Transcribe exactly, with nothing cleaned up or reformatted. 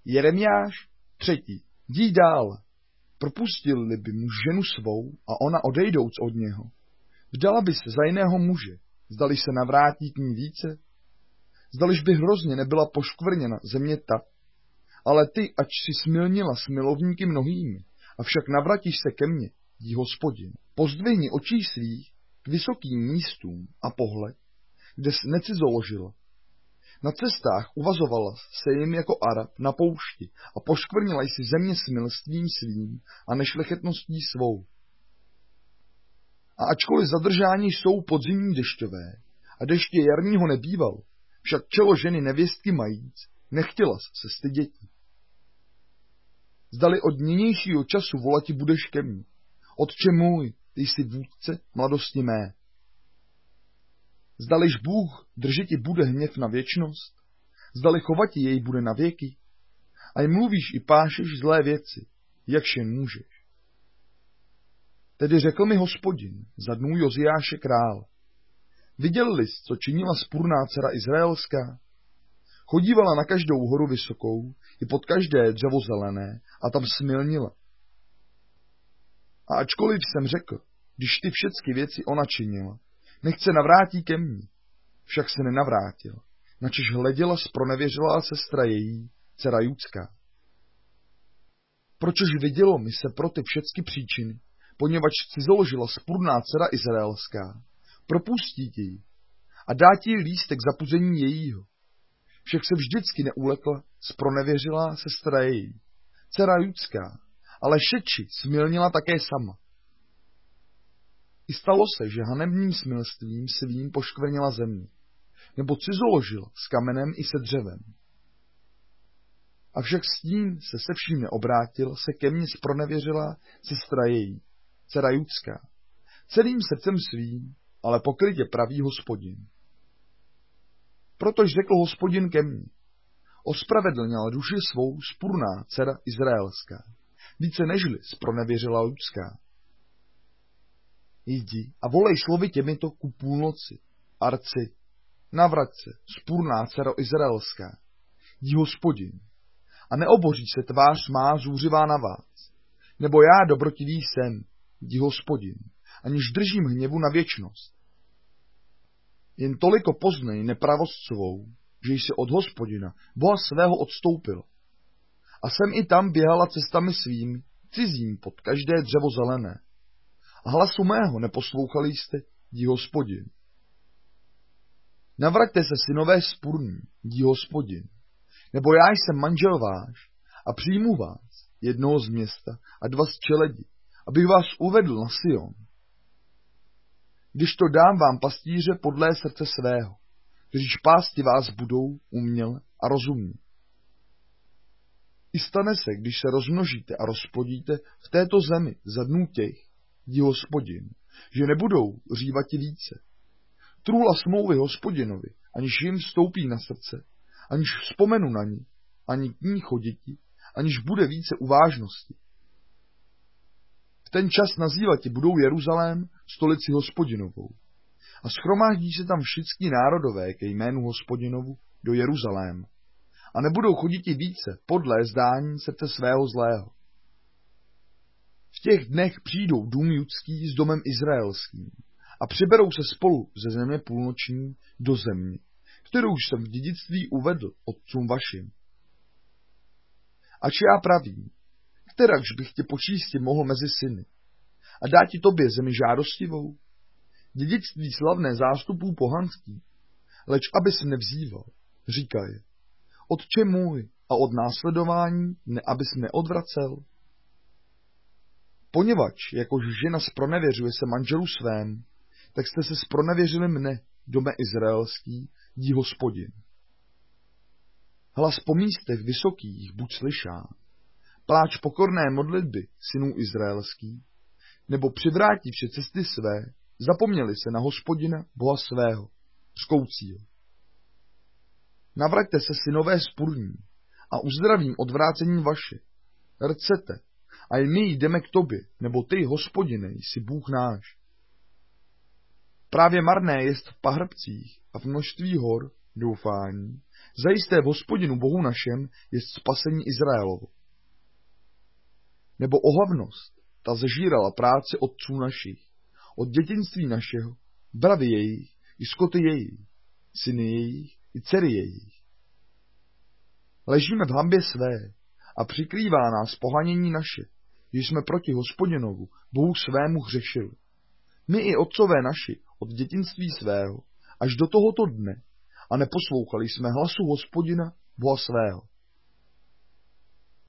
Jeremiáš třetí. Jdi dál. Propustil-li by mu ženu svou a ona odejdouc od něho, vdala by se za jiného muže, zdališ se navrátí k ní více? Zdališ by hrozně nebyla poškvrněna země ta, ale ty, ač si smilnila s milovníky mnohými, avšak navratíš se ke mně, dí Hospodin. Pozdvihni očí svých k vysokým místům a pohled, kde jsi necizoložila. Na cestách uvazovala se jim jako Arab na poušti a poškvrnila jsi země smilstvím svým a nešlechetností svou. A ačkoliv zadržání jsou podzimní dešťové a deště jarního nebýval, však čelo ženy nevěstky majíc, nechtěla se styděti. Zdali od nynějšího času volati budeš ke mně. Otče můj, ty jsi vůdce mladosti mé. Zdaliž Bůh držeti bude hněv na věčnost, zdali chovati jej bude na věky, a j mluvíš i pášeš zlé věci, jakž jen můžeš. Tedy řekl mi Hospodin za dnů Joziáše král, viděl-li, co činila spurná dcera izraelská? Chodívala na každou horu vysokou i pod každé dřevo zelené a tam smilnila. A ačkoliv jsem řekl, když ty všechny věci ona činila, nechť se navrátí ke mně, však se nenavrátil, načež hleděla zpronevěřilá sestra její, dcera judská. Pročež vidělo mi se pro ty všechny příčiny, poněvadž cizoložila spurná dcera izraelská, propustí ji a dá ti lístek zapuzení jejího. Však se vždycky neulekla zpronevěřilá sestra její, dcera judská, ale šeči smilnila také sama. I stalo se, že hanebným smilstvím svým poškvrnila země, nebo cizoložila s kamenem i se dřevem. Avšak s tím se se vším neobrátil, se ke mně zpronevěřila sestra její, dcera judská, celým srdcem svým, ale pokrytě praví Hospodin. Protož řekl Hospodin ke mně, ospravedlnila duši svou spurná dcera izraelská, více nežli zpronevěřila judská. Jdi a volej slovy těmito ku půlnoci, arci, navrať se, spurná dcero izraelská, dí Hospodin, a neoboří se tvář má zůřivá na vás, nebo já dobrotivý jsem, dí Hospodin, aniž držím hněvu na věčnost. Jen toliko poznej nepravost svou, že jsi od Hospodina, Boha svého odstoupil. A jsem i tam běhala cestami svými, cizím pod každé dřevo zelené. A hlasu mého neposlouchali jste, dí Hospodin. Navraťte se, synové spurní, dí Hospodin, nebo já jsem manžel váš a přijmu vás, jednoho z města a dva z čeledi, abych vás uvedl na Sion. Když to dám vám pastíře podlé srdce svého, kteříž pásti vás budou uměle a rozumně. I stane se, když se rozmnožíte a rozplodíte v této zemi za dnů těch, dí Hospodin, že nebudou řívati více. Trůla smlouvy Hospodinovi, aniž jim vstoupí na srdce, aniž vzpomenu na ní, ani k ní choditi, aniž bude více uvážnosti. V ten čas nazývati budou Jeruzalém stolici Hospodinovou a schromáždí se tam všichni národové ke jménu Hospodinovu do Jeruzalém a nebudou choditi více podle zdání srdce svého zlého. V těch dnech přijdou dům judský s domem izraelským a přiberou se spolu ze země půlnoční do země, kterou jsem v dědictví uvedl otcům vašim. Ač já pravím, kterakž bych tě počísti mohl mezi syny a dá ti tobě zemi žádostivou, dědictví slavné zástupů pohanský, leč abys nevzýval, říká je, Otče můj a od následování ne abys neodvracel. Poněvadž, jakož žena zpronevěřuje se manželu svém, tak jste se zpronevěřili mne, dome izraelský, dí Hospodin. Hlas po místech vysokých buď slyšá, pláč pokorné modlitby synů izraelských, nebo přivrátí vše cesty své, zapomněli se na Hospodina, Boha svého, řkoucího. Navraťte se, synové spurní, a uzdravím odvrácením vaše. Rcete, a i my jdeme k tobě, nebo ty, Hospodine, jsi Bůh náš. Právě marné jest v pahrbcích a v množství hor doufání, zajisté v Hospodinu Bohu našem je spasení Izraelovo. Nebo ohavnost, ta zežírala práci otců našich, od dětinství našeho, bravy jejich, i skoty jejich, syny jejich, i dcery jejich. Ležíme v hambě své a přikrývá nás pohanění naše, že jsme proti Hospodinovu, Bohu svému hřešili. My i otcové naši od dětinství svého až do tohoto dne a neposlouchali jsme hlasu Hospodina, Boha svého.